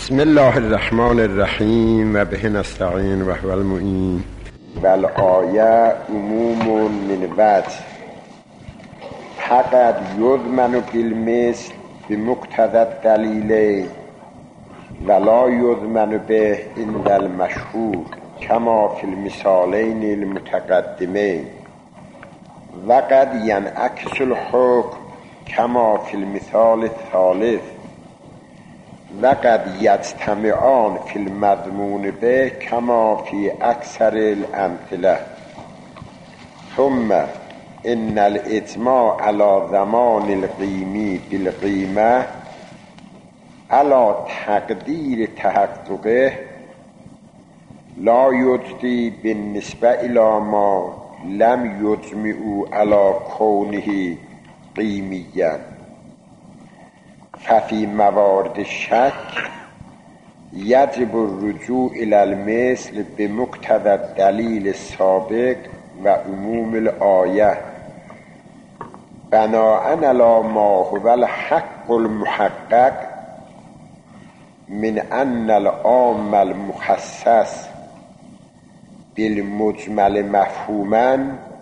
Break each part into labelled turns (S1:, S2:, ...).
S1: بسم الله الرحمن الرحیم و به نستعین و هو المعین. و الآیه عموم من وجه فقط یضمن بالمثل بمقتضی الدلیل ولا یضمن به عند المشهور کما فی المثالین المتقدمین و قد ینعکس الحکم کما فی المثال الثالث و قد یجتمعان فی المضمون به کما فی اکثر الامثله. ثم ان الاجماع علی ضمان القیمی بالقیمه علی تقدیر تحققه لا یجدی بالنسبه الی ما لم یجمعوا علی کونه قیمیا ففی موارد شک یجب الرجوع الی المثل بمقتضی الدلیل السابق و عموم الآیه بناء علی ما هو الحق المحقق من ان العام المخصص بالمجمل مفهوما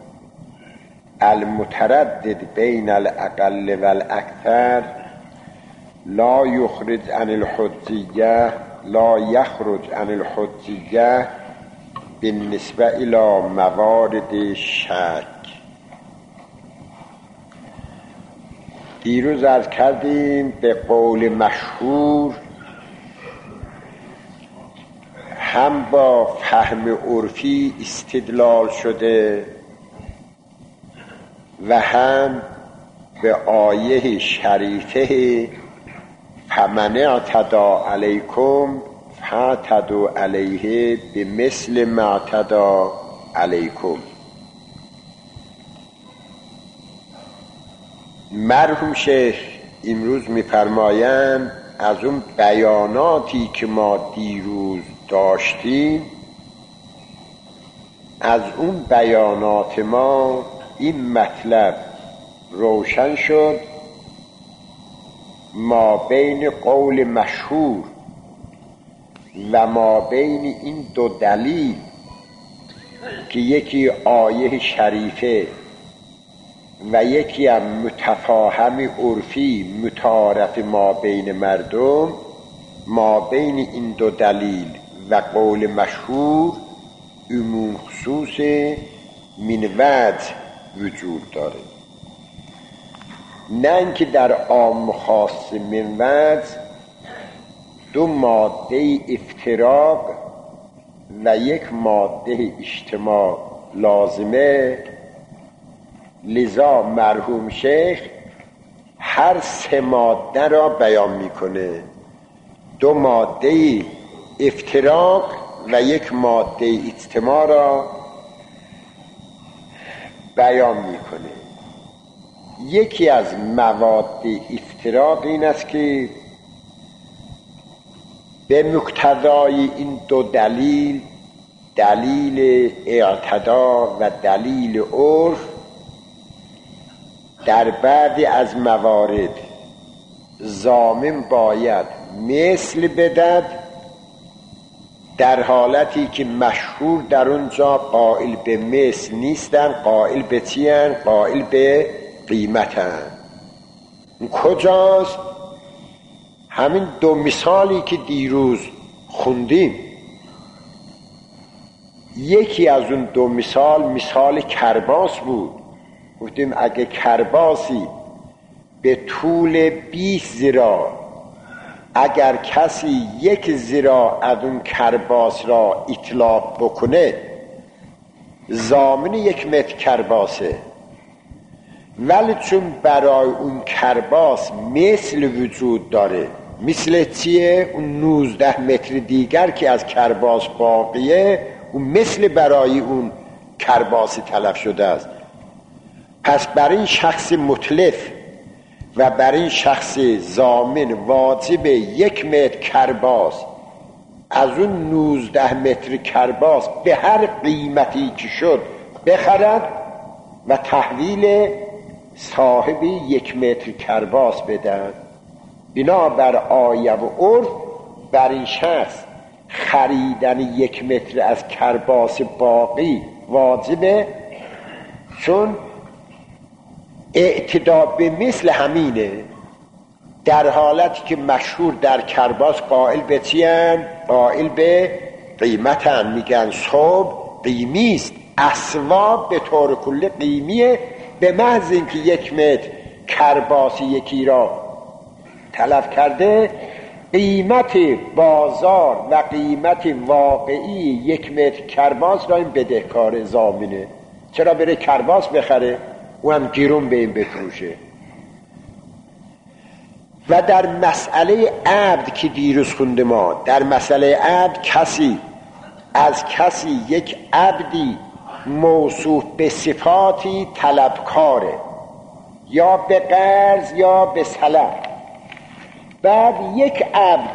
S1: المتردد بین الاقل والاکثر لا یخرج عن الحجیه بالنسبه الی موارد شک. دیروز عرض کردیم به قول مشهور هم با فهم عرفی استدلال شده و هم به آیه شریفه فمن اعتدی علیکم فاعتدوا علیه بمثل ما اعتدی علیکم. مرحوم شیخ امروز می‌فرمایند از اون بیاناتی که ما دیروز داشتیم، از اون بیانات ما این مطلب روشن شد ما بین قول مشهور و ما بین این دو دلیل که یکی آیه شریفه و یکی هم متفاهم عرفی متعارف ما بین مردم، ما بین این دو دلیل و قول مشهور عموم خصوص من وجه وجود داره، نه اینکه در عام خاص من وجه دو ماده افتراق و یک ماده اجتماع لازمه. لذا مرحوم شیخ هر سه ماده را بیان میکنه، دو ماده افتراق و یک ماده اجتماع را بیان میکنه. یکی از مواد افتراق این است که به مقتضای این دو دلیل، دلیل اعتدا و دلیل عرف، در بعضی از موارد ضامن باید مثل بدهد، در حالتی که مشهور در اونجا قائل به مثل نیستن، قائل به چی هن؟ قائل به قیمت هن. کجاست؟ همین دو مثالی که دیروز خوندیم. یکی از اون دو مثال کرباس بود. گفتیم اگه کرباسی به طول 20 ذراع اگر کسی 1 ذراع از اون کرباس را اتلاف بکنه ضامن 1 متر کرباسه، ولی چون برای اون کرباس مثل وجود داره، مثل چیه؟ اون 19 متر دیگر که از کرباس باقیه، اون مثل برای اون کرباس تلف شده است. پس برای این شخص متلف و برای این شخص ضامن واجب 1 متر کرباس از اون 19 متر کرباس به هر قیمتی که شد بخرد و تحویل صاحب 1 متر کرباس بدن. بنابر آیه و عرف بر این شخص خریدن 1 متر از کرباس باقی واجبه، چون اعتدا به مثل همینه. در حالتی که مشهور در کرباس قائل به چی‌اند؟ قائل به قیمتن، میگن صبح قیمیست، اسواب به طور کل قیمیه. به محض اینکه 1 متر کرباس یکی را تلف کرده، قیمت بازار و قیمت واقعی 1 متر کرباس را این بدهکار ضامنه. چرا بره کرباس بخره؟ او هم گیرون به این بفروشه. و در مسئله عبد که دیروز خونده ما، در مسئله عبد کسی از کسی یک عبدی موصوف به صفاتی طلبکاره، یا به قرض یا به سلب، بعد یک عبد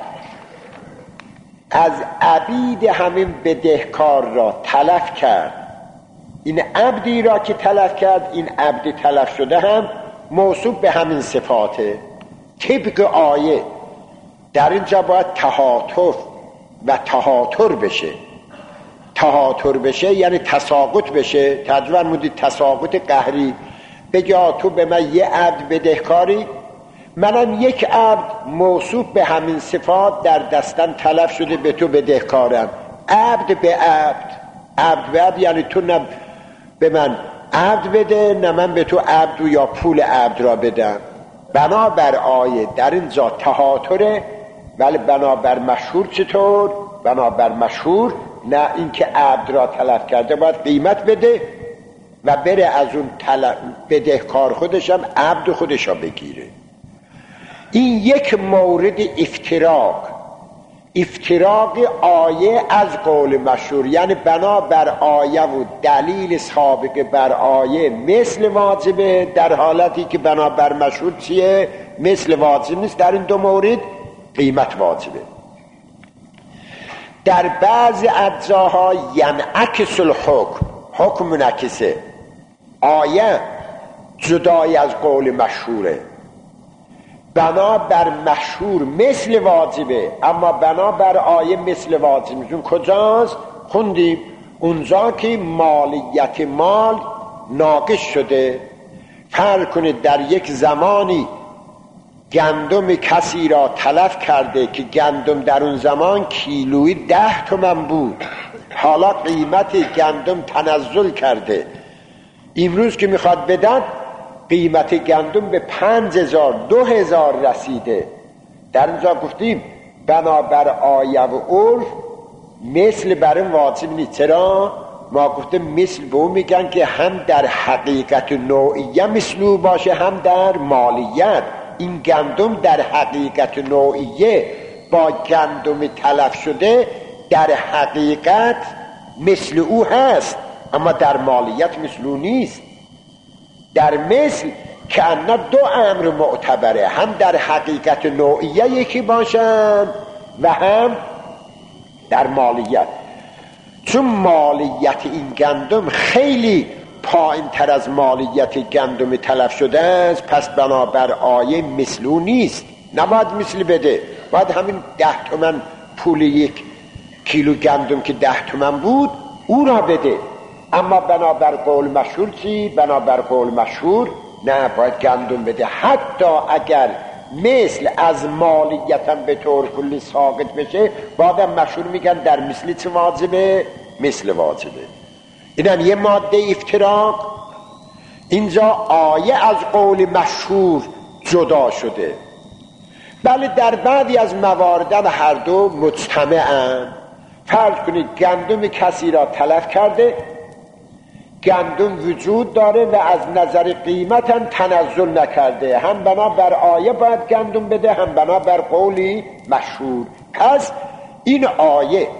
S1: از عبید همین بدهکار را تلف کرد، این عبدی را که تلف کرد، این عبد تلف شده هم موصوف به همین صفاته طبق آیه. در اینجا باید تهاتف و تهاتر بشه. تهاتر بشه یعنی تساقط بشه. ترجمه مودید تساقط قهری، بگه تو به من یه عبد بدهکاری، منم یک عبد موصوف به همین صفات در دستم تلف شده، به تو بدهکارم. عبد به عبد، عبد به عبد یعنی تو نه به من عبد بده نه من به تو عبد یا پول عبد را بدم. بنابر آیه در اینجا تهاتره، ولی بنابر مشهور چطور؟ بنابر مشهور نه، اینکه عبد را تلف کرده باید قیمت بده و بره از اون بدهکار خودشم عبد خودشا بگیره. این یک مورد افتراق آیه از قول مشهور، یعنی بنا بر آیه و دلیل سابق بر آیه مثل واجبه، در حالتی که بنا بر مشهور چیه؟ مثل واجب نیست. در این دو مورد قیمت واجبه. در بعض اجزاها ینعکس الحکم، حکم منعکسه، آیه جدای از قول مشهوره. بنا بر مشهور مثل واجبه، اما بنا بر آیه مثل واجب نیست. کجاست؟ خوندیم اونجا که مالیت مال ناقص شده. فرض کنید در یک زمانی گندم کسی را تلف کرده که گندم در اون زمان کیلویی 10 تومن بود، حالا قیمت گندم تنزل کرده، امروز که میخواد بدن قیمت گندم به 5000 2000 رسیده. در اینجا گفتیم بنابر آیه و عرف مثل بر این واجب نیست. چرا؟ ما گفتیم مثل به اون میگن که هم در حقیقت نوعیه مثلو باشه هم در مالیت. این گندم در حقیقت نوعیه با گندم تلف شده در حقیقت مثل او هست، اما در مالیت مثل او نیست. در مثل که انا دو امر معتبره، هم در حقیقت نوعیه یکی باشن و هم در مالیت. چون مالیت این گندم خیلی پایین تر از مالیت گندم تلف شده است، پس بنابر آیه مثلو نیست، نباید مثل بده، باید همین 10 تومن پول 1 کیلو گندم که 10 تومن بود او را بده. اما بنابر قول مشهور چی؟ بنابر قول مشهور نه، باید گندم بده، حتی اگر مثل از مالیتم به طور کلی ساقط بشه. بعدم مشهور میگن در مثل چه واجبه؟ مثل واجبه. اینم یه ماده افتراق. اینجا آیه از قول مشهور جدا شده، بله در بعضی از موارد هر دو مجتمعن. فرض کنید گندم کسی را تلف کرده، گندم وجود داره و از نظر قیمت هم تنزل نکرده، هم بنا بر آیه باید گندم بده هم بنا بر قولی مشهور. پس این آیه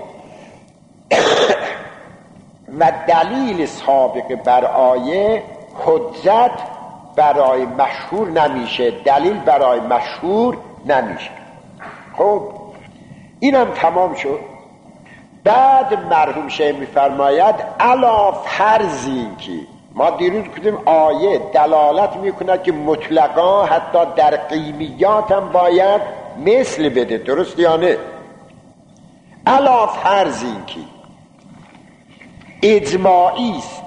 S1: و دلیل سابق بر آیه حجت برای مشهور نمیشه، دلیل برای مشهور نمیشه. خب اینم تمام شد. بعد مرحوم شیخ میفرماید علا فرضی که ما دیروز گفتیم آیه دلالت میکند که مطلقا حتی در قیمیات هم باید مثل بده، درست یا نه؟ علا فرض این که اجماعی است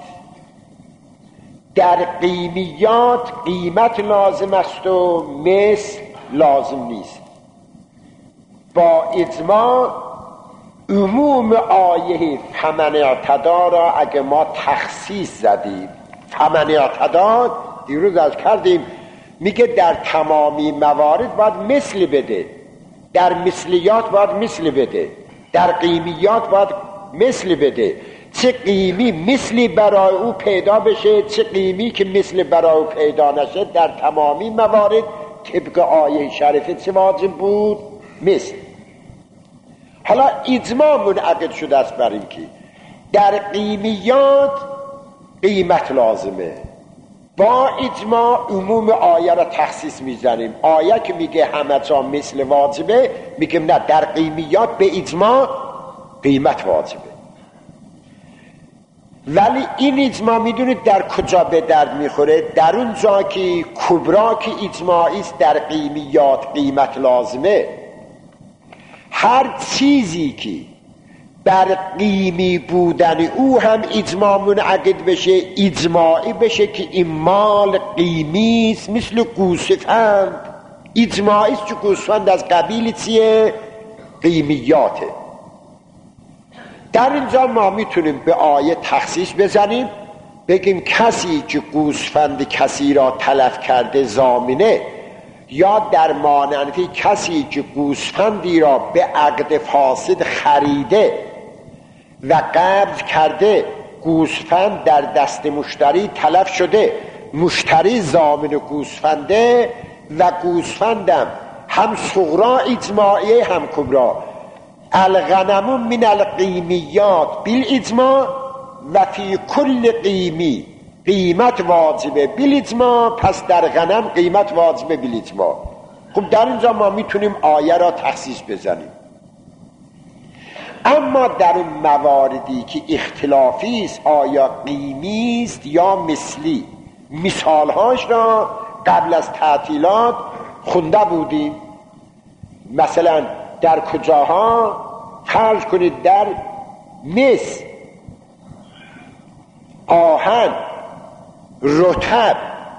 S1: در قیمیات قیمت لازم است و مثل لازم نیست. با اجماع عموم آیه فمن اعتدا را اگه ما تخصیص زدیم، فمن اعتدا دیروز از کردیم میگه در تمامی موارد باید مثل بده، در مثلیات باید مثل بده، در قیمیات باید مثل بده. چه قیمی مثلی برای او پیدا بشه، چه قیمی که مثل برای او پیدا نشه، در تمامی موارد طبق آیه شریفه چه واجب بود؟ مثل. حالا اجماع منعقد شده است بر این که در قیمیات قیمت لازمه. با اجماع عموم آیه را تخصیص میزنیم. آیه که میگه همه جا مثل واجبه، میگیم نه، در قیمیات به اجماع قیمت واجبه. ولی این اجماع میدونید در کجا به درد میخوره؟ در اون جا که کبرا که اجماعی است در قیمیات قیمت لازمه. هر چیزی که بر قیمی بودن او هم اجماع منعقد بشه، اجماعی بشه که این مال قیمی است، مثل گوسفند اجماعی است که گوسفند از قبیل چیه؟ قیمیاته. در اینجا ما میتونیم به آیه تخصیص بزنیم، بگیم کسی که گوسفند کسی را تلف کرده ضامنه، یا در مانند کسی که گوسفندی را به عقد فاسد خریده و قبض کرده، گوسفند در دست مشتری تلف شده، مشتری ضامن گوسفنده و گوسفندم هم صغرا اجماعیه هم کبرا. الغنم من القیمیات بالاجماع و فی کل قیمی قیمت واجبه بالاجماع، پس در غنم قیمت واجبه بالاجماع. خب در اینجا ما میتونیم آیه را تخصیص بزنیم. اما در اون مواردی که اختلافی است، آیا قیمی است یا مثلی، مثالهاش را قبل از تعطیلات خونده بودیم. مثلا در کجاها؟ فرض کنید در مس، آهن، رطب،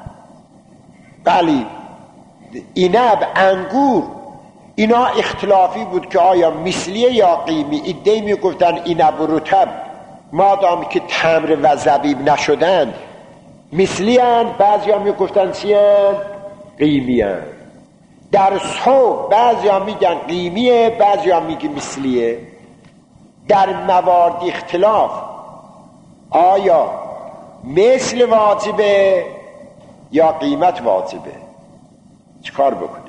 S1: بلی، عنب، انگور، اینا اختلافی بود که آیا مثلیه یا قیمی. ایده می گفتن عنب و رطب مادام که تمر و زبیب نشدن مثلی هن، بعضی ها می گفتن چیه؟ قیمی هن. در صوب بعضی ها میگن قیمیه، بعضی ها میگن مثلیه. در موارد اختلاف آیا مثل واجبه یا قیمت واجبه؟ چیکار بکنیم؟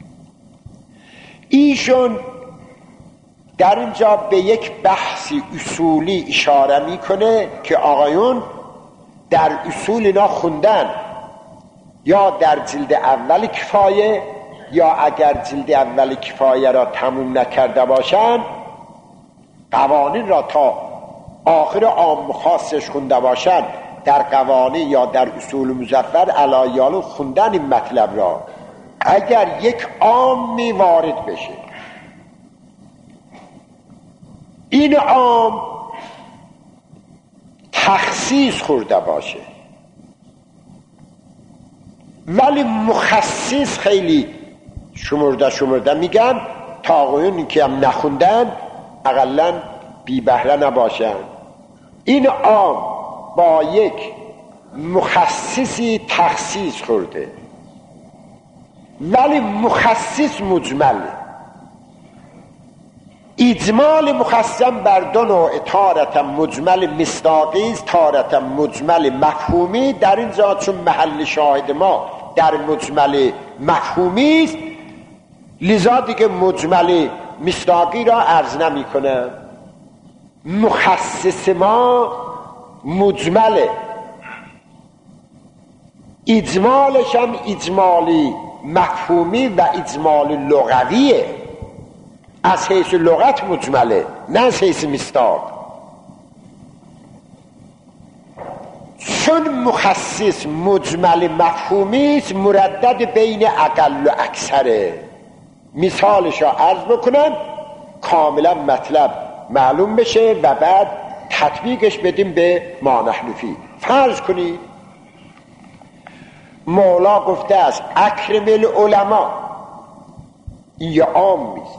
S1: ایشون در اینجا به یک بحثی اصولی اشاره میکنه که آقایون در اصول اینا خوندن، یا در جلد اول کفایه، یا اگر جلد اول کفایه را تموم نکرده باشن قوانین را تا آخر عام خاصش خونده باشن، در قوانین یا در اصول مظفر علایالو خوندن این مطلب را. اگر یک عامی وارد بشه، این عام تخصیص خورده باشه ولی مخصص خیلی شمرده میگن تا آقایون که هم نخوندن اقلا بی بهره نباشن. این عام با یک مخصصی تخصیص خورده ولی مخصص مجمل. اجمال مخصم بر دو نوع، تارتا مجمل مصداقی است، تارتا مجمل مفهومی. در اینجا چون محل شاهد ما در مجمل مفهومی است، لذا دیگه مجمل مصداقی را عرض نمی کنم. مخصص ما مجمله، اجمالش هم اجمالی مفهومی و اجمال لغویه. از حیث لغت مجمله، نه از حیث مصداق. چون مخصص مجمل مفهومی است، مردد بین اقل و اکثره. مثالش را عرض بکنم کاملا مطلب معلوم بشه و بعد تطبیقش بدیم به ما نحن فیه. فرض کنید مولا گفته است اکرم العلماء، این یه عام نیست.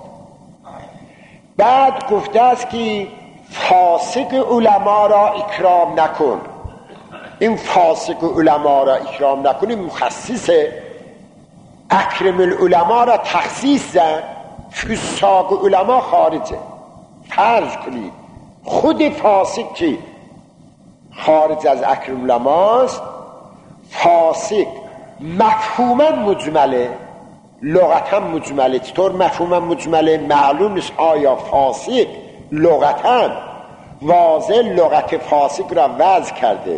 S1: بعد گفته است که فاسق علما را اکرام نکن. این فاسق علما را اکرام نکن این مخصصه. اکرم العلما را تخصیص زن، فساق علما خارجه. فرض کنید خود فاسق که خارج از اکرم العلماست، فاسق مفهوما مجمله، لغتا مجمله. چطور مفهوما مجمله؟ معلوم نیست آیا فاسق لغتا واضح لغت فاسق را وضع کرده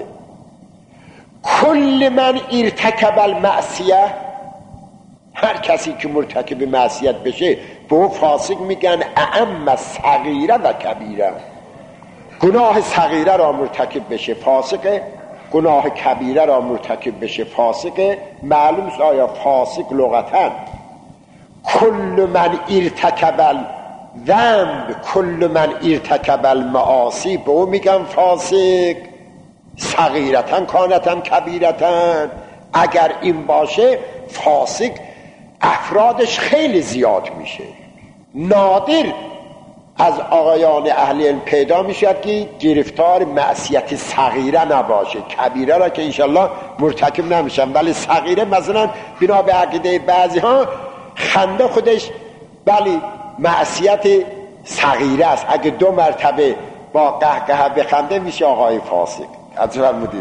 S1: کل من ارتکب المعصیه، هر کسی که مرتکب معصیت بشه به اون فاسق میگن اعم صغیره و کبیره. گناه صغیره را مرتکب بشه فاسقه، گناه کبیره را مرتکب بشه فاسقه. معلوم است آیا فاسق لغتا کل من ارتکب الذنب کل من ارتکب المعاصی به اون میگن فاسق، صغیرتن کانتن کبیرتن. اگر این باشه فاسق افرادش خیلی زیاد میشه. نادر از آقایان اهل علم پیدا میشد که گرفتار معصیت صغیره نباشه. کبیره را که انشالله مرتکب نمیشن، ولی صغیره مثلا بنا به عقیده بعضی ها خنده خودش ولی معصیت صغیره است. اگه 2 مرتبه با قهقه بخنده میشه آقای فاسق. از فرمودید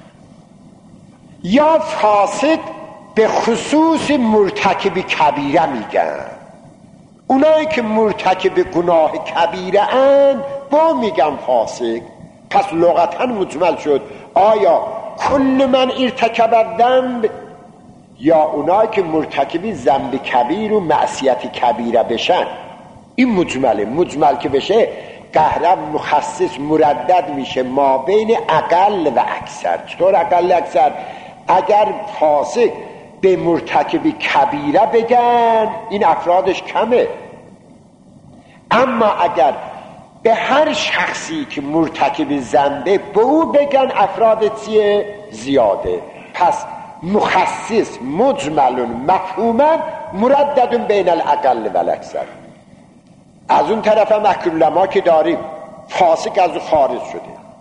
S1: یا فاسق به خصوص مرتکب کبیره میگن. اونایی که مرتکب گناه کبیره اند با میگن فاسق. پس لغتا مجمل شد آیا کل من ارتکب الذنب یا اونایی که مرتکب ذنب کبیر و معصیت کبیره بشن. این مجمله. مجمل که بشه قهرم مخصص مردد میشه ما بین اقل و اکثر. چطور اقل اکثر؟ اگر فاسق به مرتکب کبیره بگن این افرادش کمه، اما اگر به هر شخصی که مرتکب ذنبه به او بگن افراد چیه؟ زیاده. پس مخصص مجمل مفهوما مردد بین الاقل و الاکثر. از اون طرف هم اکرم العلماء که داریم فاسق از او خارج شده.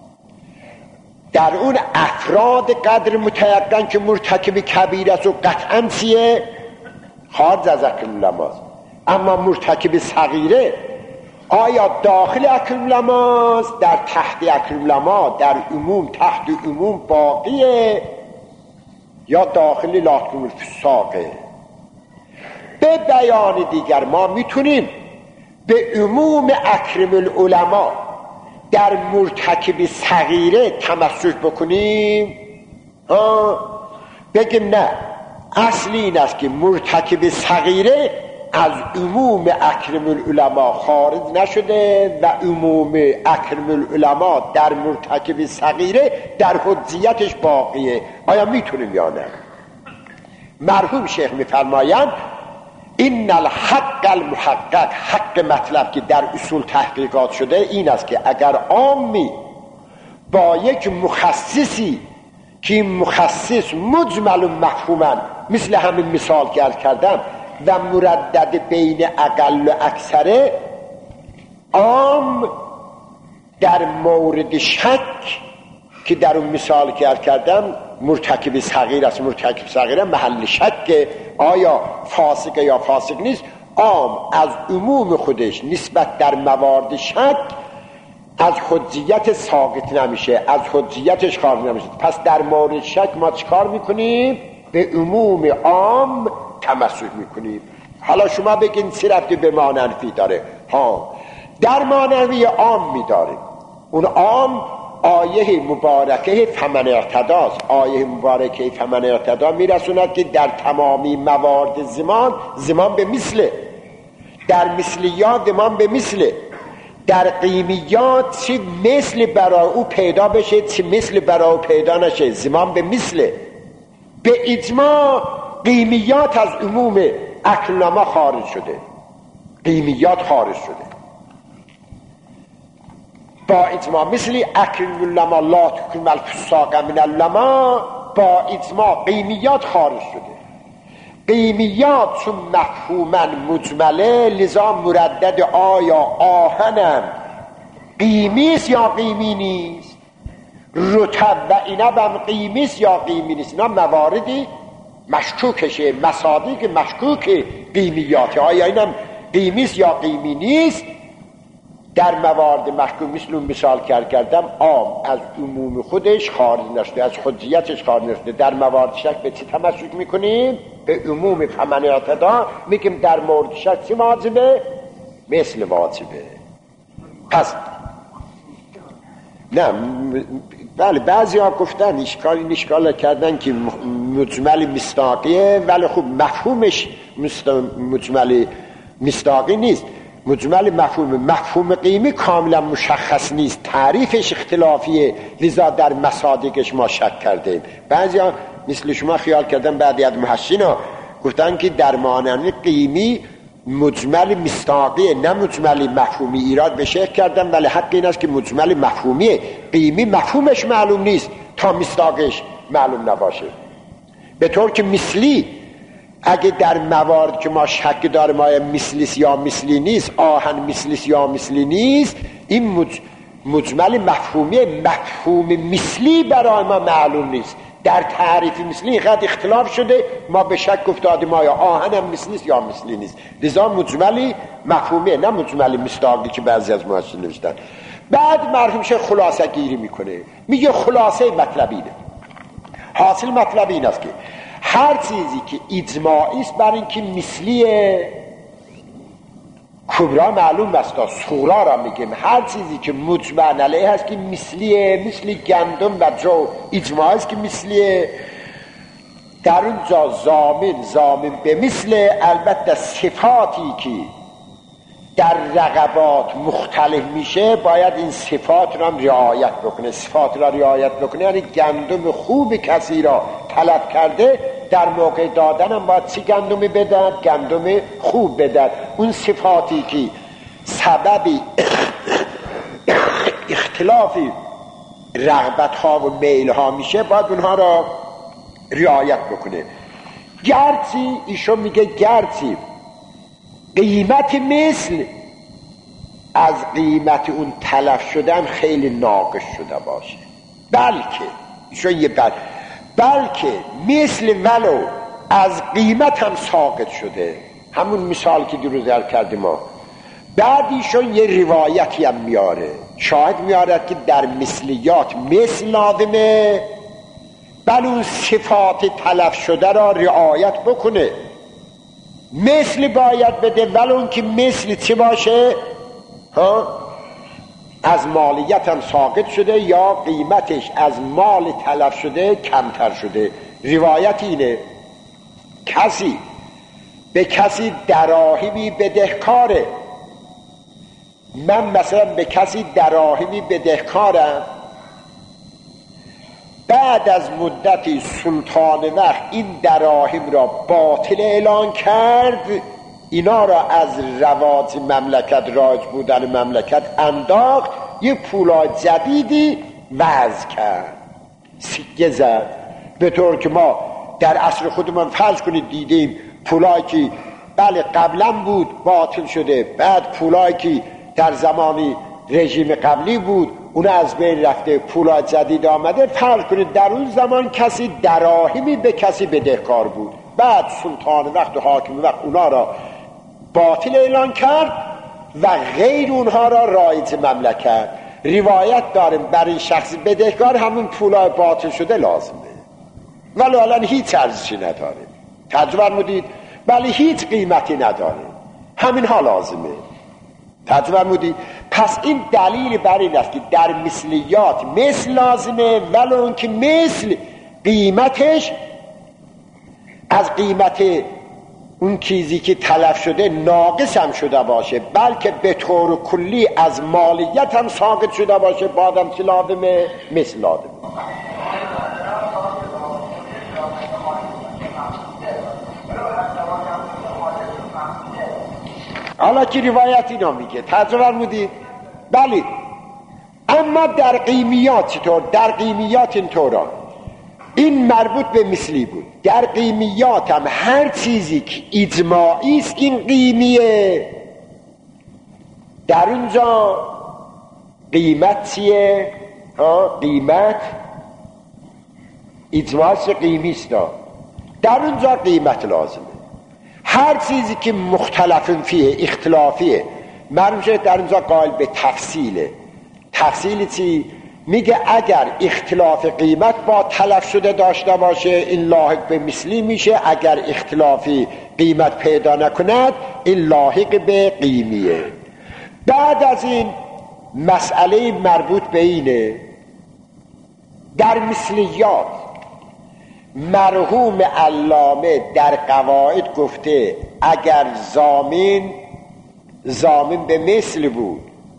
S1: در اون افراد قدر متیقن که مرتکب کبیره است و قطعا چیه؟ خارج از اکرم العلماء. اما مرتکب صغیره آیا داخل اکرم العلماء در تحت اکرم العلماء در عموم تحت عموم باقیه یا داخل لاحکم الفساقه؟ به بیان دیگر ما میتونیم به عموم اکرم العلماء در مرتکب صغیره تمسک بکنیم؟ بگیم نه، اصلی این است که مرتکب صغیره از عموم اکرم العلماء خارج نشده و عموم اکرم العلماء در مرتکب صغیره در حجیتش باقیه. آیا میتونیم یا نه؟ مرحوم شیخ میفرمایند این الحق المحقق، حق مطلب که در اصول تحقیقات شده این است که اگر عامی با یک مخصصی که این مخصص مجمل و مفهوما مثل همین مثال که عرض کردم و مردد بین اقل و اکثره، عام در مورد شک که در اون مثال که عرض کردم مرتکب صغیر است، مرتکب صغیره محل شک آیا فاسق یا فاسق نیست، عام از عموم خودش نسبت در موارد شک از حجیت ساقط نمیشه، از حجیتش خارج نمیشه. پس در مورد شک ما چیکار میکنیم؟ به عموم عام تمسک میکنیم. حالا شما بگین چه ربطی به مانعی داره؟ در مانعی عام میداره. اون عام آیه مبارکه فمن اعتداست. آیه مبارکه فمن اعتدا میرسوند که در تمامی موارد زمان به مثله، در مثلیات زمان به مثله، در قیمیات چه مثل برای او پیدا بشه چه مثل برای او پیدا نشه، زمان به مثله. به اجماع قیمیات از عموم اکرم العلماء خارج شده، قیمیات خارج شده. با اجماع، مثل اکرم العلماء لا تکرم الفساق من العلماء، با اجماع قیمیات خارج شده. قیمیات چون مفهوما مجمله، لذا مردد آیا آهنم قیمیست یا قیمی نیست، رطب و اینبم قیمیست یا قیمی نیست. اینا مواردی مشکوکشه، مصادیق مشکوک قیمیات، آیا اینم قیمیست یا قیمی نیست. در موارد مشکوک مثل اون مثال کردم، عام از عموم خودش خارج نشده، از حجیتش خارج نشده. در موارد شک به چی تمسک میکنیم؟ به عموم فمن اعتدا. میگیم در مورد شک چی واجبه؟ مثل واجبه. پس نه بله، بعضی ها گفتن اشکال کردن که مجمل مصداقیه، ولی خب مفهومش مجمل مصداقی نیست. مجمل مفهوم قیمی کاملا مشخص نیست، تعریفش اختلافیه، لذا در مصادیقش ما شک کردیم. بعضی ها مثل شما خیال کردن، بعضی از محشین ها گفتن که در معنی قیمی مجمل مصداقیه نه مجمل مفهومی، ایراد به شک کردن، ولی حق این است که مجمل مفهومیه. قیمی مفهومش معلوم نیست تا مصداقش معلوم نباشه. به طور که مثلی اگه در موارد که ما شک داریم آیا مثلیست یا مثلی نیست، آهن مثلیست یا مثلی نیست، این مجمل مفهومیه. مفهوم مثلی برای ما معلوم نیست. در تعریف مثلی اینقدر اختلاف شده، ما به شک افتادیم آیا آهن هم مثلیست یا مثلی نیست. لذا مجملی مفهومیه نه مجملی مصداقی که بعضی از محشین نوشتن. بعد مرحوم شیخ خلاصه گیری میکنه، میگه خلاصه مطلب اینه، حاصل مطلب این است که هر چیزی که اجماعی است بر این که مثلی کبرا معلوم است، صغرا را میگیم. هر چیزی که مجمع علیه هست که مثلیه، مثل گندم و جو اجماعی است که مثلیه. در اونجا زامن به مثل، البته صفاتی که در رقبات مختلف میشه باید این صفات را رعایت بکنه. صفات را رعایت بکنه یعنی گندم خوب کسی را طلب کرده، در موقع دادن هم باید چی گندمی بدن؟ گندم خوب بدن. اون صفاتی که سبب اختلاف رغبت ها و میل ها میشه باید اونها را رعایت بکنه. گرچه ایشون میگه گرچه قیمت مثل از قیمت اون تلف شدن خیلی ناقص شده باشه، بلکه مثل ولو از قیمت هم ساقط شده، همون مثال که دیروز ذکر کردیم ما. بعد ایشون یه روایتی هم میاره، شاهد میاره که در مثلیات مثل لازمه، بل اون صفات تلف شده را رعایت بکنه. مثل باید بده، ولی اون که مثل چه باشه؟ از مالیت هم ساقط شده یا قیمتش از مال تلف شده کمتر شده. روایت اینه کسی به کسی دراهمی بدهکاره، من مثلا به کسی دراهمی بدهکارم، بعد از مدتی سلطان وقت این دراهم را باطل اعلان کرد، اینا را از رواج مملکت، رایج بودن مملکت انداخت، یه پولای جدیدی وضع کرد، سکه زد. به طور که ما در عصر خودمان فرض کنید دیدیم پولایی که بله قبلا بود باطل شده، بعد پولایی که در زمانی رژیم قبلی بود اون از بین رفته، پولای جدید آمده. فرض کنید در اون زمان کسی دراهمی به کسی بدهکار بود، بعد سلطان وقت و حاکم وقت اونا را باطل اعلان کرد و غیر اونها را رایج مملکت. روایت داریم برای شخص بدهکار همون پولای باطل شده لازمه، ولی الان هیچ ارزشی نداره، تجربه مدید ولی هیچ قیمتی نداره، همین ها لازمه، تجربه مدید. پس این دلیل بر این است که در مثلیات مثل لازمه، ولی اون که مثل قیمتش از قیمت اون چیزی که تلف شده ناقص هم شده باشه، بلکه به طور کلی از مالیت هم ساقط شده باشه، بعدم چه لازمه؟ مثل لازمه. حالا که روایت اینا میگه تجربه فرمودید، بله اما در قیمیات چطور؟ در قیمیات اینطورا، این مربوط به مثلی بود. در قیمیات هم هر چیزی که اجماعی است این قیمیه. در اونجا قیمت چیه؟ قیمت اجماعش قیمی است، در اونجا قیمت لازمه. هر چیزی که مختلف فیه، اختلافیه، مرموشه در اونجا قائل به تفصیله. تفصیل چی؟ میگه اگر اختلاف قیمت با تلف شده داشته باشه این لاحق به مثلی میشه، اگر اختلافی قیمت پیدا نکند این لاحق به قیمیه. بعد از این مسئله مربوط به اینه، در مثلیات مرحوم علامه در قواعد گفته اگر ضامن به مثل بود،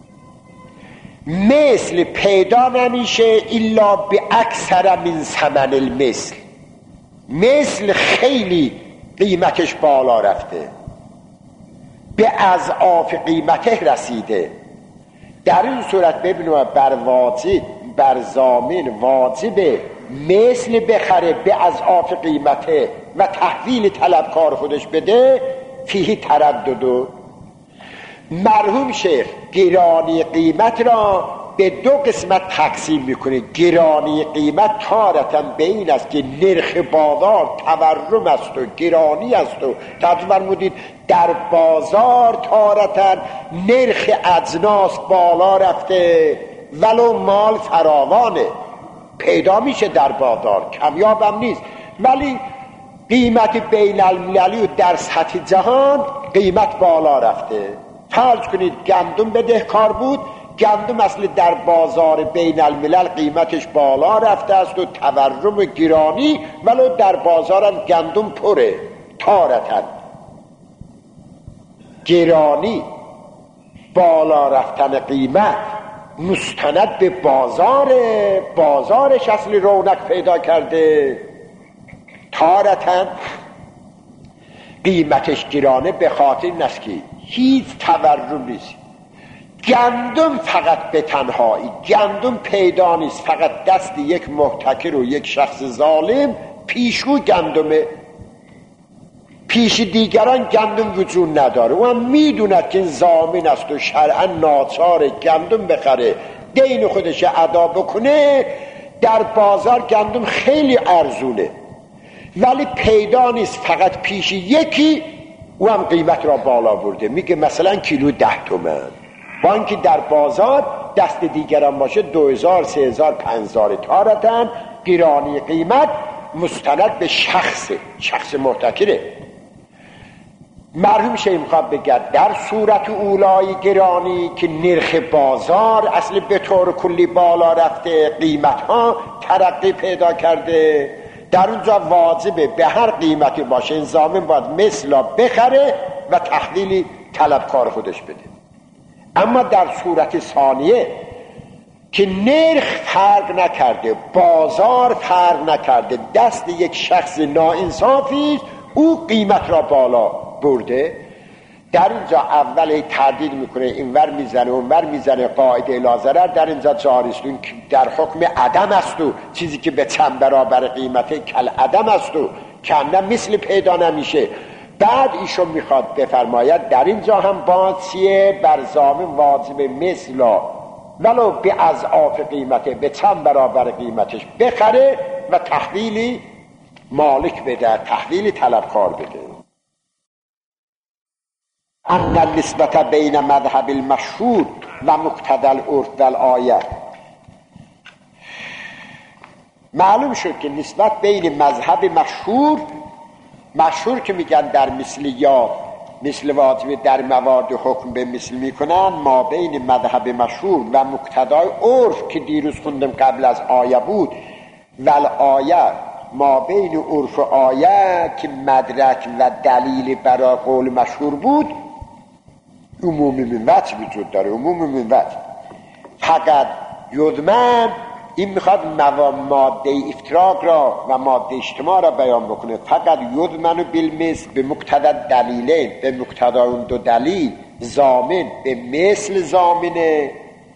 S1: مثل پیدا نمیشه الا به اکثر من ثمن المثل، مثل خیلی قیمتش بالا رفته، به اضعاف قیمته رسیده. در این صورت ببینیم بر ضامن واجبه مثل بخره به اضعاف قیمته و تحویل طلبکار خودش بده، فیه تردد. مرحوم شیخ گرانی قیمت را به دو قسمت تقسیم میکنه. گرانی قیمت تارتا به این است که نرخ بازار تورم است و گرانی است و توجه فرمودید در بازار تارتا نرخ اجناس بالا رفته ولو مال فراوانه، پیدا میشه در بازار، کمیابم نیست، ولی قیمت بین المللی و در سطح جهان قیمت بالا رفته. فرض کنید گندم بدهکار بود، گندم اصل در بازار بین الملل قیمتش بالا رفته است و تورم گرانی، ولو در بازارم گندم پره. تارتن گرانی بالا رفتن قیمت مستند به بازارش اصل رونق پیدا کرده، تارتن قیمتش گرانه به خاطر این است که هیچ تورم نیست. گندم فقط به تنهایی گندم پیدا نیست، فقط دست یک محتکر و یک شخص ظالم پیشو گندمه، پیش دیگران گندم وجود نداره. او هم میدوند که این ضامن است و شرعا ناچار گندم بخره، دین خودش ادا بکنه. در بازار گندم خیلی ارزونه ولی پیدا نیست، فقط پیش یکی، او هم قیمت را بالا برده، میگه مثلا کیلو 10 تومن، با اینکه در بازار دست دیگران باشه 2000 3000 5000. تارتن گرانی قیمت مستند به شخص محتکره. مرحوم شیخ میخواد بگه در صورت اولای گرانی که نرخ بازار اصل به طور کلی بالا رفته، قیمت ها ترقی پیدا کرده، در اونجا واجبه به هر قیمتی باشه این ضامن باید مثلا بخره و تحویل طلبکار خودش بده. اما در صورت ثانیه که نرخ فرق نکرده، بازار فرق نکرده، دست یک شخص ناانصافی او قیمت را بالا برده، در اینجا اول تردید میکنه، اینور میزنه اونور میزنه، قاعده لا ضرر در اینجا جاری است، در حکم عدم است و چیزی که به چند برابر قیمته کل عدم است و کنه مثل پیدا نمیشه. بعد ایشون میخواد بفرماید در اینجا هم بازیه بر ضامن واجب مثلا ولو به اضعاف قیمته، به چند برابر قیمتش بخره و تحویل مالک بده، تحویل طلبکار بده. ان النسبت بین مذهب المشهور و مقتضی العرف و الآیه. معلوم شد که نسبت بین مذهب مشهور که میگن در مثلیات مثل واجب در موارد حکم به مثل میکنن، ما بین مذهب مشهور و مقتضای عرف که دیروز خوندم قبل از آیه بود، و الآیه ما بین عرف آیه که مدرک و دلیل برای قول مشهور بود، عمومی من وجه وجود داره. عمومی من وجه فقط یضمن، این میخواد ماده افتراق را و ماده اجتماع را بیان بکنه. فقط یضمن بالمثل به مقتضی دلیلین، به مقتضی اون دو دلیل ضامن به مثل ضامنه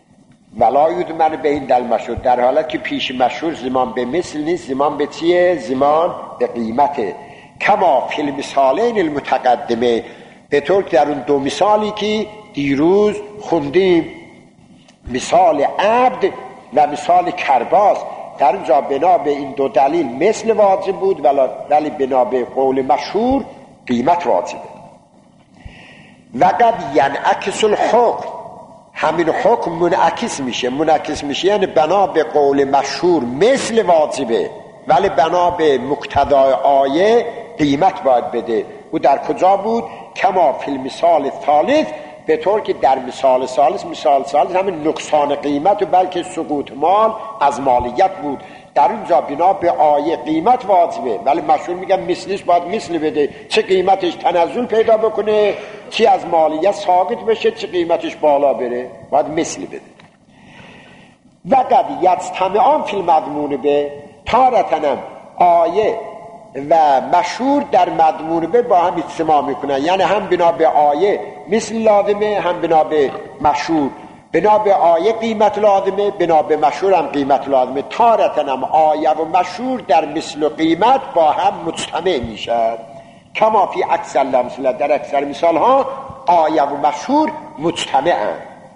S1: ولا یودمن به این دل مشهور، در حالت که پیش مشهور زمان به مثل نیست، زمان به چیه؟ زمان به قیمته. کما فی المثالین المتقدمه، به طور که در اون دو مثالی که دیروز خوندیم، مثال عبد و مثال کرباس، در اونجا بنا به این دو دلیل مثل واجب بود ولی بنا به قول مشهور قیمت واجبه. و قد ینعکس الحکم، همین حکم منعکس میشه یعنی بنا به قول مشهور مثل واجبه ولی بنا به مقتضای آیه قیمت باید بده. او در کجا بود؟ کما فی المثال ثالث، به طور که در مثال ثالث همین نقصان قیمت و بلکه سقوط مال از مالیت بود. در اونجا بنا به آیه قیمت واجبه ولی مشهور میگن مثلش باید مثل بده، چه قیمتش تنزل پیدا بکنه، چه از مالیت ساقط بشه، چه قیمتش بالا بره، باید مثل بده. و قد یجتمعان فی المضمون به، تارتنم آیه و مشهور در مضمون به با هم اجتماع میکنن، یعنی هم بنا به آیه مثل لازمه، هم بنا به مشهور، بنا به آیه قیمت لازمه، بنا به مشهور هم قیمت لازمه. تارتنم آیه و مشهور در مثل و قیمت با هم مجتمع میشن. کما فی اکثر الامثله، در اکثر مثال ها آیه و مشهور مجتمعن.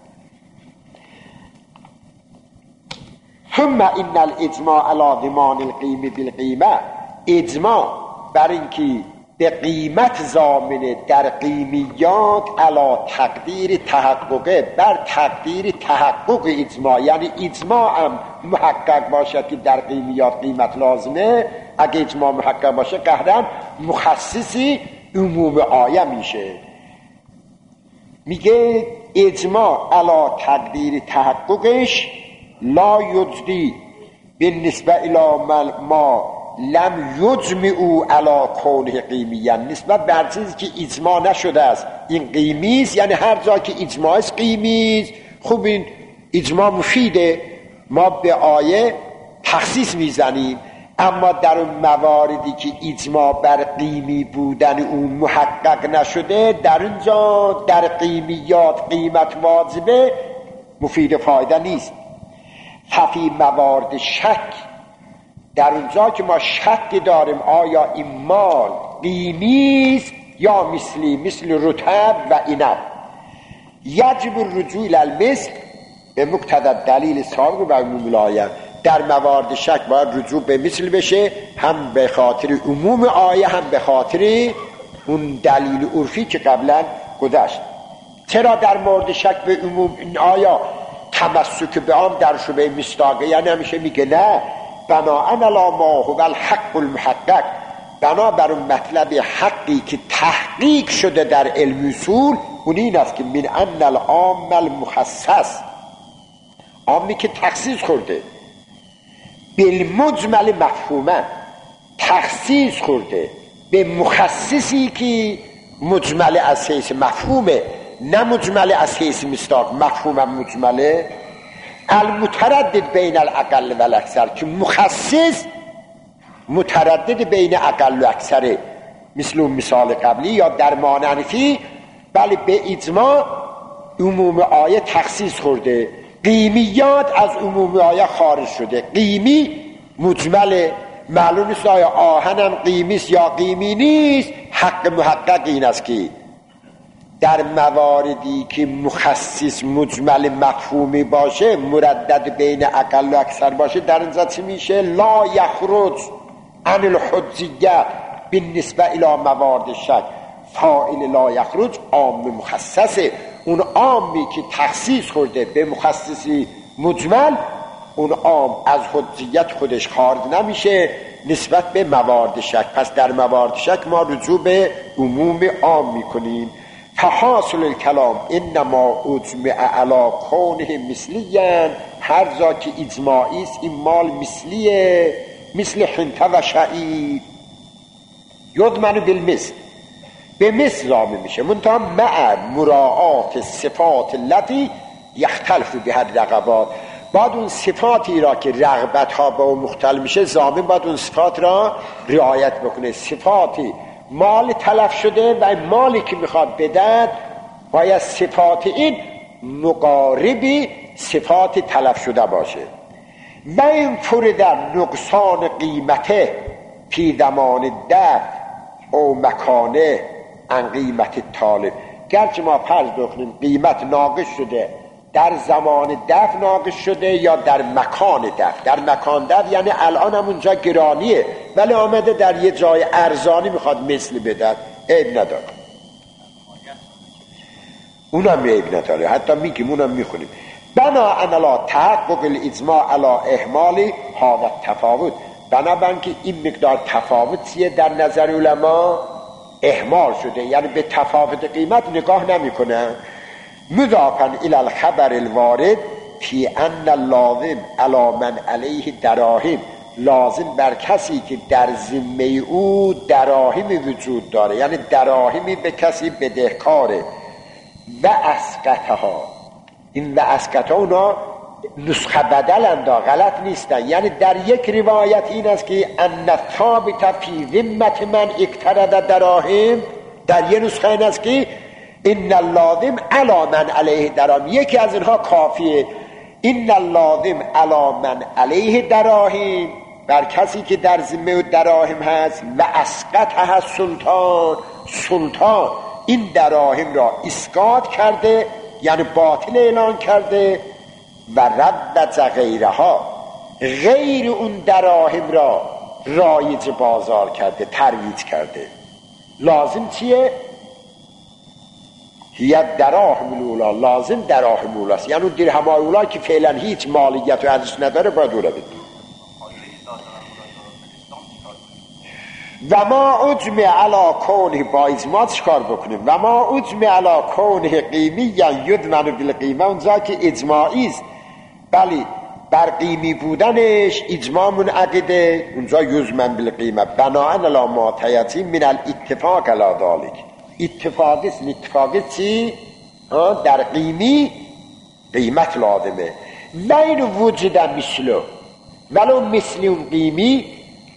S1: ثم ان الاجماع علی ضمان القیمه بالقیمه، اجماع بر اینکه به قیمت ضامنه در قیمیات علی تقدیر تحققه، بر تقدیر تحقق اجماع، یعنی اجماع هم محقق باشد که در قیمیات قیمت لازمه. اگه اجماع محقق باشه قهرن مخصصی عموم آیه میشه. میگه اجماع علی تقدیر تحققش لا یجدی بالنسبه الی ما لم یجمعوا علی کونه قیمیه، نسبت بر چیزی که اجماع نشده است این قیمی است، یعنی هر جا که اجماع است قیمی است. خوب این اجماع مفیده، ما به آیه تخصیص میزنیم، اما در اون مواردی که اجماع بر قیمی بودن اون محقق نشده، در اونجا در قیمیات قیمت واجبه، مفید فایده نیست. ففی موارد شک، در اونجا که ما شک داریم آیا این مال قیمی است یا مثلی، مثل رطب و عنب، یجب الرجوع الی المثل به مقتضی دلیل سابق و عموم الآیه. در موارد شک باید رجوع به مثل بشه، هم به خاطر عموم آیه هم به خاطر اون دلیل عرفی که قبلا گذشت. چرا در مورد شک به عموم این آیه تمسک به آن در شبه مصداقه، یعنی همیشه میگه نه، بناءً علی ما هو الحق المحقق، بنا بر اون مطلب حقی که تحقیق شده در علم اصول، اون این است که من ان العام المخصص، عامی که تخصیص خورده، بالمجمل مفهوما، تخصیص خورده به مخصصی که مجمل از حیث مفهومه، نه مجمل از حیث مصداق، مفهوم مجمله. المتردد بین الاقل و الاکثر، که مخصص متردد بین اقل و اکثره، مثل اون مثال قبلی یا در مانفی، بله به اجماع عموم آیه تخصیص خورده، قیمیات از عموم آیه خارج شده. قیمی مجمل، معلوم نیست آیا آهنم قیمی است یا قیمی نیست. حق محقق این است که در مواردی که مخصص مجمل مفهومی باشه، مردد بین اقل و اکثر باشه، در اینجا چی میشه؟ لا یخرج عن الحجیه بالنسبه الی موارد شک. فاعل لا یخرج عام مخصصه، اون عامی که تخصیص خورده به مخصصی مجمل، اون عام از حجیت خودش خارج نمیشه نسبت به موارد شک. پس در موارد شک ما رجوع به عموم عام میکنیم. فحاصل الکلام انما اجمع علی کونه مثلیاً، هر جا که اجماعی است این مال مثلیه، مثل حنطه و شعیر، یضمن بالمثل، به مثل ضامن میشه، منتها مع مراعات صفات التي یختلف بها الرغبات. بعد اون صفاتی را که رغبت ها با اون مختلف میشه، ضامن باید اون صفات را رعایت بکنه. صفاتی مال تلف شده و مالی که میخواد بدد باید صفات این مقاربی صفات تلف شده باشه. و این فرد نقصان قیمته فی زمان دفع او مکانه ان قیمت طالب. گرچه ما فرض بکنیم قیمت ناقص شده در زمان دفع ناقص شده یا در مکان دفع. در مکان دفع یعنی الان هم اونجا گرانیه ولی آمده در یه جای ارزانی میخواد مثل بدن، عیب نداره، اونم عیب نداره، حتی میگیم اونم میخونیم. بناءً علی تحقق الاجماع علی اهمال هذا التفاوت. بنابراین که این مقدار تفاوتیه در نظر علما اهمال شده، یعنی به تفاوت قیمت نگاه نمیکنه. مضافاً الی الخبر الوارد فی ان اللازم علی من علیه دراهم. لازم بر کسی که در ذمه او دراهمی وجود داره، یعنی دراهمی به کسی بدهکاره. و اسقطها، این و اسقطها اونا نسخه بدلند، غلط نیستن. یعنی در یک روایت این است که ان ثابت فی ذمت من اقترض دراهم، در یک نسخه این است که ان اللازم علی من علیه دراهم. یکی از اینها کافیه. ان اللازم علی من علیه دراهم، بر کسی که در ذمه دراهم هست. و اسقطها سلطان، سلطان این دراهم را اسقاط کرده یعنی باطل اعلان کرده. و رد غیرها، غیر اون دراهم را رایج بازار کرده، ترویج کرده. لازم چیه؟ هی دراهم الاولا، لازم دراهم اولاست، یعنی اون درهم اولا که فعلا هیچ مالیت و ارزش نداره باید او را بدید. و ما اجمع علی کونه، با اجماع چکار بکنیم؟ و ما اجمع علی کونه قیمی یعنی یدمن بالقیمه، اونجا که اجماعی است بلی بر قیمی بودنش اجماع منعقده، اونجا یزمن بالقیمه. بناءً علی ما تیتی من الاتفاق علی ذلک. اتفاقی است. اتفاقی چی؟ در قیمی قیمت لازمه. و این وجود مثله، ولو مثل اون قیمی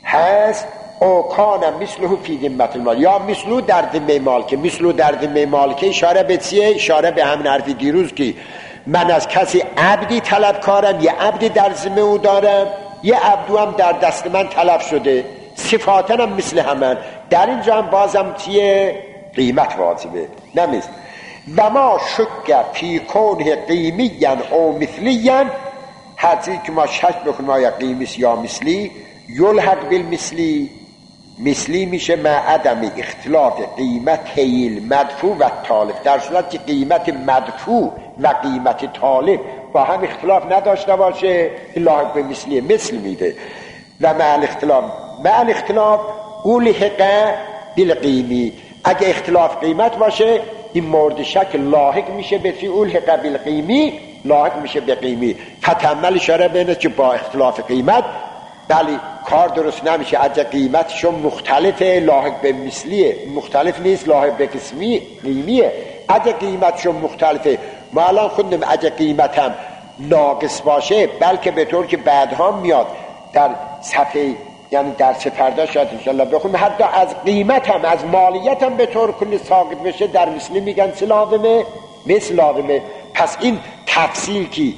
S1: هست او کان مثله فی ذمت المال، یا مثله در ذمه مال. که مثله در ذمه مال که اشاره به چیه؟ اشاره به همین حرفی دیروز که من از کسی عبدی طلب کارم، یه عبدی در ذمه او دارم، یه عبدو هم در دست من طلب شده، صفاتن هم مثل همن. در اینجا هم بازم چیه؟ قیمت واجبه نمیست. و ما شک فی کونه قیمیاً او مثلیاً، هرچی که ما شک بکنیم آیا قیمیست یا مثلی، یلحق بالمثلی، مثلی میشه مع عدم اختلاف قیمت هیل مدفوع و طالب. در صورت که قیمت مدفوع و قیمت طالب با هم اختلاف نداشته باشه لاحق به مثلی، مثل میده. و مع الاختلاف اولحق بالقیمی، اگه اختلاف قیمت باشه این مورد شک لاحق میشه به فی اولحق بالقیمی، لاحق میشه به قیمی. فتعمل اشاره بینه که با اختلاف قیمت بلی کار درست نمیشه. اگه قیمتشون مختلفه لاحق به مثلیه، مختلف نیست لاحق به قیمیه. اگه قیمتشون مختلفه، ما الان خوندیم اگه قیمتم ناقص باشه، بلکه به طور که بعدها میاد در صفحه، یعنی در فردا شاید انشاءالله بخونیم، حتی از قیمتم از مالیتم به طور کلی ساقط بشه در مثلی میگن چه لازمه؟ مثل لازمه. پس این تفصیل که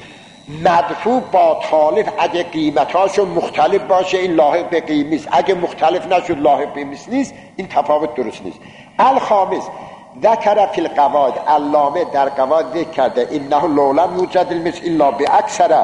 S1: مدفوع با طالب اگه قیمتاشو مختلف باشه این لاحق به قیمیست، اگه مختلف نشد لاحق به مثل نیست، این تفاوت درست نیست. الخامس ذکر فی القواعد، علامه در قواعد ذکر کرده انه لولم یوجد المثل الا باکثر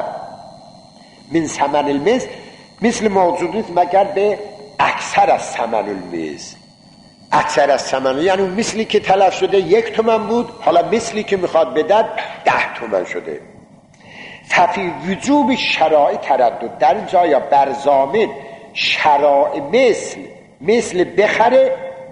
S1: من ثمن المثل، مثل موجود نیست مگر به اکثر از ثمن المثل. اکثر از ثمن یعنی مثلی که تلف شده 1 تومن بود، حالا مثلی که میخواد بدن 10 تومن شده. ففی وجوب شرائع تردد، در این جا یا بر ضامن شرائع مثل بخره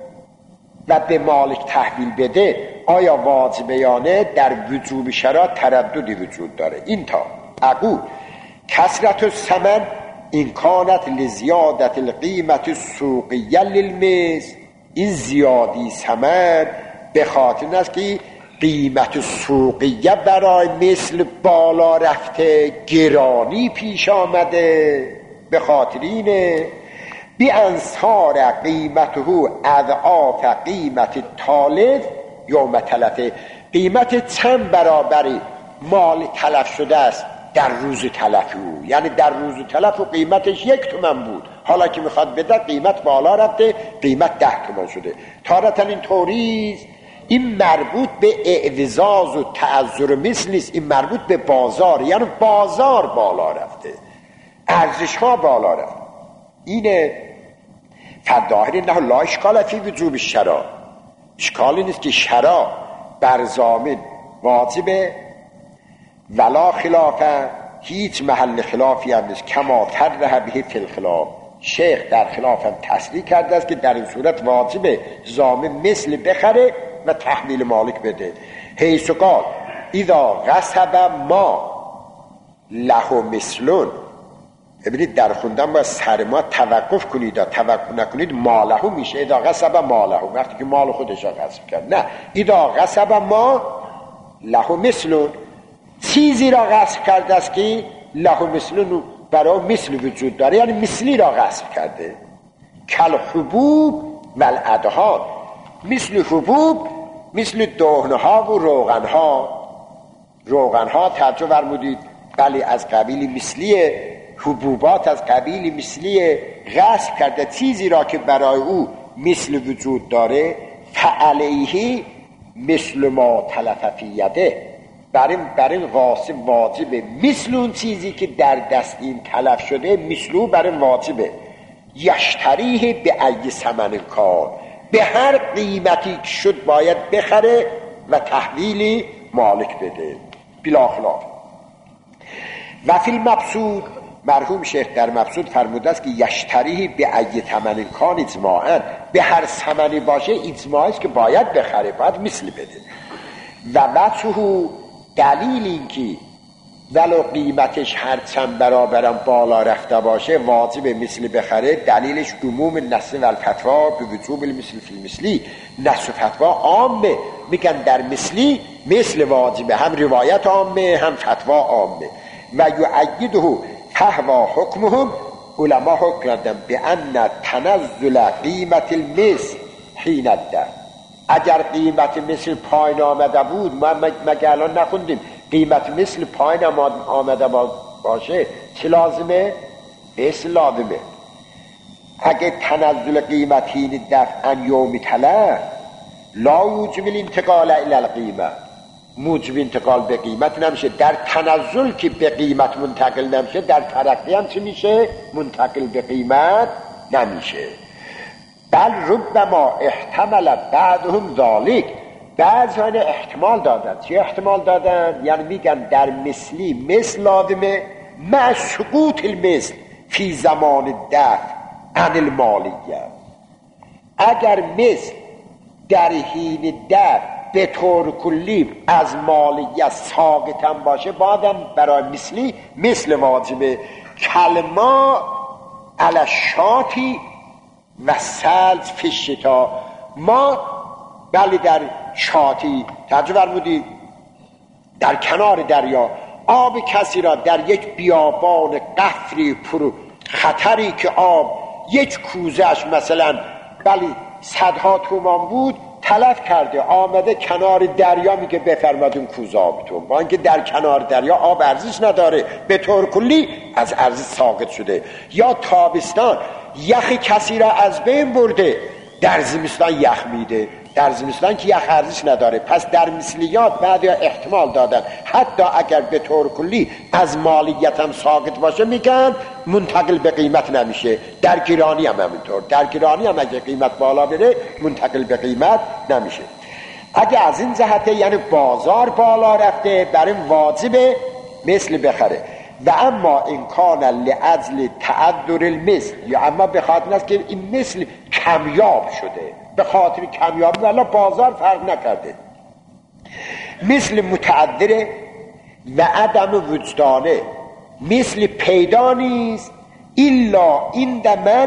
S1: و به مالک تحویل بده آیا واجبیانه، در وجوب شرائع ترددی وجود داره. این تا اقول کثرت الثمن این کانت لزیادت القیمت السوقیه للمثل، این زیادی ثمن به خاطر است که قیمت سوقیه برای مثل بالا رفته، گرانی پیش آمده، به خاطر اینه بی انصار قیمته اضعاف قیمت طالب یوم تلفه، قیمت چند برابری مال تلف شده است در روز تلف او، یعنی در روز تلف او قیمتش 1 تومن بود، حالا که میخواد بده قیمت بالا رفته، قیمت 10 تومن شده. تارتا این طوریست. این مربوط به اعوزاز و تعذر مثل نیست، این مربوط به بازار، یعنی بازار بالا رفته، ارزش ها بالا رفته. اینه فالظاهر انه لا اشکال فی وجوب الشراء، اشکالی نیست که شراء بر ضامن واجبه، ولا خلافه، هیچ محل خلافی هم نیست، کما طرح به فی الخلاف. شیخ در خلاف هم تصریح کرده است که در این صورت واجبه ضامن مثل بخره و تحویل مالک بده. حیث قال اذا غصب ما له مثلون. ببینید در خوندن باید سر ما توقف کنید، توقف نکنید ماله میشه اذا غصب ماله، وقتی که مال خودش را غصب کرد. نه، اذا غصب ما له مثلون، چیزی را غصب کرده است که له مثلون برای مثل وجود داره، یعنی مثلی را غصب کرده. کل حبوب و الادهان، مثل حبوب، مثل دهنها و روغنها ترجمه فرمودید بله از قبیل مثلی حبوبات، از قبیل مثلی غصب کرده چیزی را که برای او مثل وجود داره. فعلیه مثل ما تلف فی یده، بر این غاصب واجبه مثل اون چیزی که در دست این تلف شده، مثلو بر این واجبه. یشتریه به ای ثمن کار، به هر قیمتی که شد باید بخره و تحویل مالک بده بلا خلاف. و فی المبسوط، مرحوم شیخ در مبسوط فرموده است که یشتریه به ای ثمن کان اجماعاً، به هر ثمنی باشه اجماعی است که باید بخره، باید مثل بده. و وجهه، دلیل این که ولو قیمتش هر چند برابرم بالا رفته باشه واجب مثل بخره، دلیلش عموم نص و الفتوا به وجوب المثل فی المثلی. نص و فتوا عامه، میگن در مثلی مثل واجبه، هم روایت عامه هم فتوا عامه. و یعیده فهوا حکمهم، علما حکم کردن به ان تنزل قیمت المثل حین الدفع. اگر قیمت مثل پایین آمده بود، ما مگه الان نخوندیم قیمت مثل پایین آمده باشه چه لازمه؟ مثل لازمه. اگه تنزل قیمت حین دفع ان یوم تلف لا یوجب الانتقال الی القیمه، موجب انتقال به قیمت نمیشه. در تنزل که به قیمت منتقل نمیشه، در ترقی هم چه میشه؟ منتقل به قیمت نمیشه. بل ربما احتمل بعضهم ذالک، بعضان احتمال دادن. چه احتمال دادن؟ یعنی میگن در مثلی مثل لازمه مع سقوط المثل فی زمان الدفع عن المالیه. اگر مثل در حین دفع به طور کلی از مالیه ساقط هم باشه، بعدم برای مثلی مثل واجبه. کلمه علی الشاتی و سلج فی الشتاء، ما بله در شاطی ترجمه فرمودید در کنار دریا آب کسی را در یک بیابان قفری پرو خطری که آب یک کوزهش مثلا بله صدها تومان بود تلف کرده، آمده کنار دریا میگه بفرماد اون کوزه آبتون، با اینکه در کنار دریا آب ارزش نداره، به طور کلی از ارزش ساقط شده. یا تابستان یخ کسی را از بین برده، در زمستان یخ میده، در زمستان که یخ ارزش نداره. پس در مثلیات بعد احتمال دادن حتی اگر به طور کلی از مالیت هم ساقط باشه میگن منتقل به قیمت نمیشه. در گرانی هم همینطور، در گرانی هم اگه قیمت بالا بره منتقل به قیمت نمیشه. اگه از این جهته یعنی بازار بالا رفته برای واجبه مثل بخره. و اما امکان لعجل تعذر المثل، یا اما به خاطر است که این مثل کمیاب شده، به خاطر کمیابی ولی بازار فرق نکرده، مثل متعذره و عدم وجدانه، مثل پیدا نیست الا این من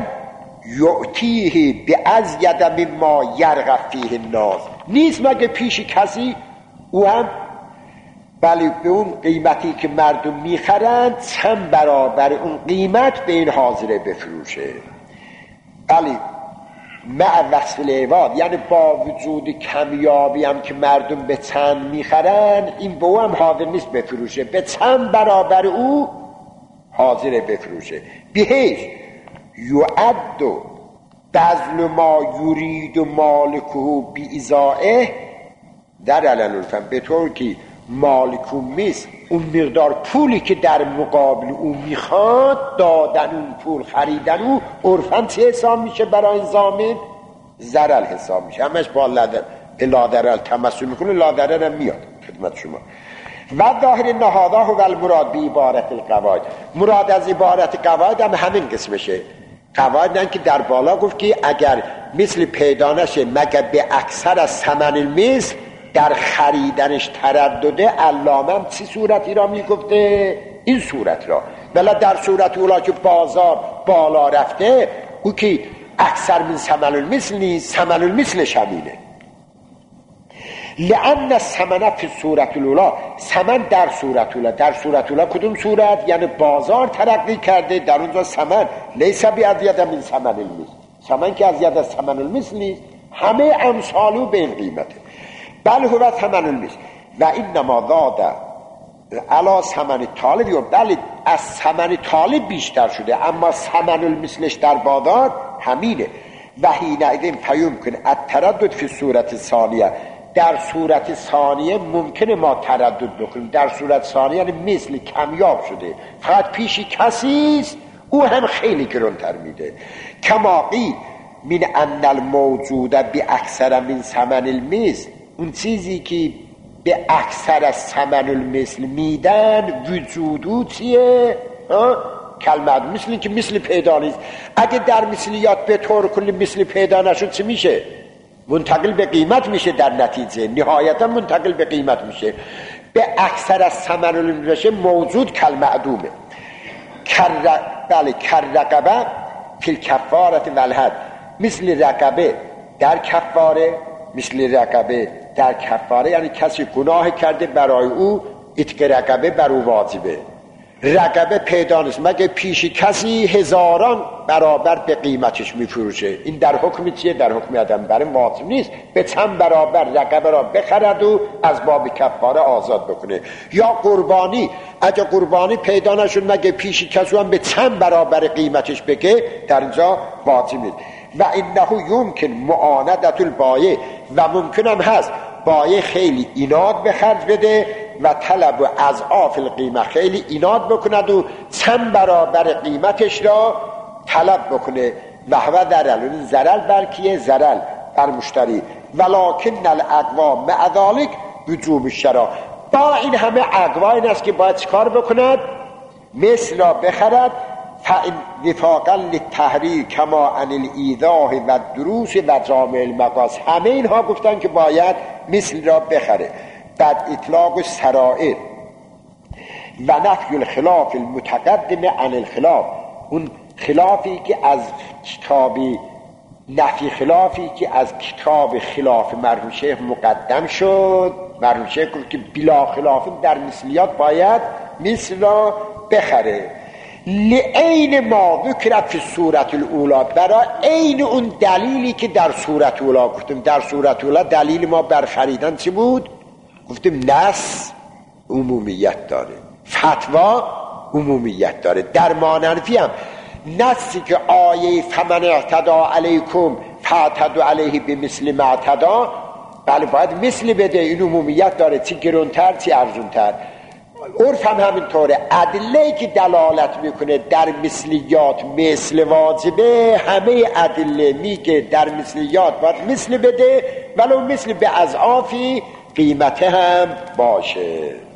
S1: یعطیه به ازید مما یرغب فیه الناس، نیست مگه پیش کسی او هم بله به اون قیمتی که مردم میخرند چند برابر اون قیمت به این حاضره بفروشه. بله مع وصف العواد، یعنی با وجود کمیابی هم که مردم به چند میخرن، این به او هم حاضر نیست بفروشه، به چند برابر او حاضر بفروشه. بهیچ یعد بذل ما یرید مالکه بیزائه در علالفن، به طور که مالکون میست اون مقدار پولی که در مقابل او میخواد دادن اون پول، خریدن او، عرفاً چه حساب میشه برای ضامن؟ ضرر حساب میشه. همش با لادرل تمثل میکنه، لادرل هم میاد خدمت شما. و ظاهر نهاده و المراد بی عبارت القواعد، مراد از عبارت قواعد هم همین قسمشه. قواعد نه که در بالا گفت که اگر مثل پیدا نشه مگر به اکثر از ثمن المثل، در خریدنش تردده. علامه هم چی صورتی را میگفته؟ این صورت را. ولی در صورت اولا که بازار بالا رفته، او که اکثر من ثمن المثل نیست، ثمن المثل شمینه. لأن الثمن فی صورت الاولا، ثمن در صورت اولا. در صورت اولا کدوم صورت؟ یعنی بازار ترقی کرده، در اونجا ثمن لیس بی‌ازید من ثمن المثل، ثمن که ازید از ثمن المثل نیست، همه امثالو به این قیمته. بله هو ثمن المثل و اینما داده علا ثمن طالب، یا بله از ثمن طالب بیشتر شده، اما ثمن المثلش در بازار همینه. و حینئذ فیمکن التردد فی صورت ثانیه، در صورت ثانیه ممکنه ما تردد بکنیم. در صورت ثانیه یعنی مثل کمیاب شده، فقط پیشی کسی است او هم خیلی گرانتر میده. کما قیل من ان الموجود باکثر من ثمن المثل، اون چیزی که به اکثر از ثمن المثل میدن وجودو چیه؟ کلمه مثل که مثل پیدا نیست. اگه در مثلیات به طور کلی مثل پیدا نشد چه میشه؟ منتقل به قیمت میشه، در نتیجه نهایتا منتقل به قیمت میشه. به اکثر از ثمن المثل موجود کالمعدومه. بله کررقبه فی الکفارة والحد، مثل رقبه در کفاره، مثل رقبه در کفاره یعنی کسی گناه کرده برای او اتق رقبه بر او واجبه. رقبه پیدا نیست مگه پیش کسی هزاران برابر به قیمتش میفروشه. این در حکم چیه؟ در حکم عدم برای واجب نیست، به چند برابر رقبه را بخرد و از باب کفاره آزاد بکنه. یا قربانی، اگه قربانی پیدا نشد مگه پیش کسی هم به چند برابر قیمتش بگه، در اینجا واجب نیست. و انه یمکن معاندت البایع، و ممکن هم هست بایع خیلی ایناد به خرج بده و طلب و اضعاف القیمه، خیلی ایناد بکند و چند برابر قیمتش را طلب بکنه. و هو ضرر، ضرر بر کیه؟ ضرر بر مشتری. ولکن الاقوا مع ذلک وجوب الشراء، با این همه اقوا این است که باید چیکار بکند؟ مثل را بخرد. فإن وفاقا للتحریر کما عن الایضاح و الدروس و جامع المقاصد، همه اینها گفتن که باید مثل را بخره. بعد اطلاق السرائر و نفی الخلاف المتقدم عن الخلاف، اون خلافی که از کتابی، نفی خلافی که از کتاب خلاف مرحوم شیخ مقدم شد. مرحوم شیخ گفت که بلا خلاف در مثلیات باید مثل را بخره. لعین ما ذکر فی صورت الاولا، برای عین اون دلیلی که در صورت اولا گفتیم. در صورت اولا دلیل ما بر خریدن چی بود؟ گفتیم نص عمومیت داره، فتوا عمومیت داره. در ماننفی هم نصی که آیه فمن اعتدا علیکم فاعتدوا علیه بمثل ما اعتدا، بله باید مثل بده، این عمومیت داره، چی گرانتر چی ارزونتر. عرف هم همینطوره، ادله که دلالت میکنه در مثلیات مثل واجبه، همه ادله میگه در مثلیات باید مثل بده ولو مثل به اضعافی قیمته هم باشه.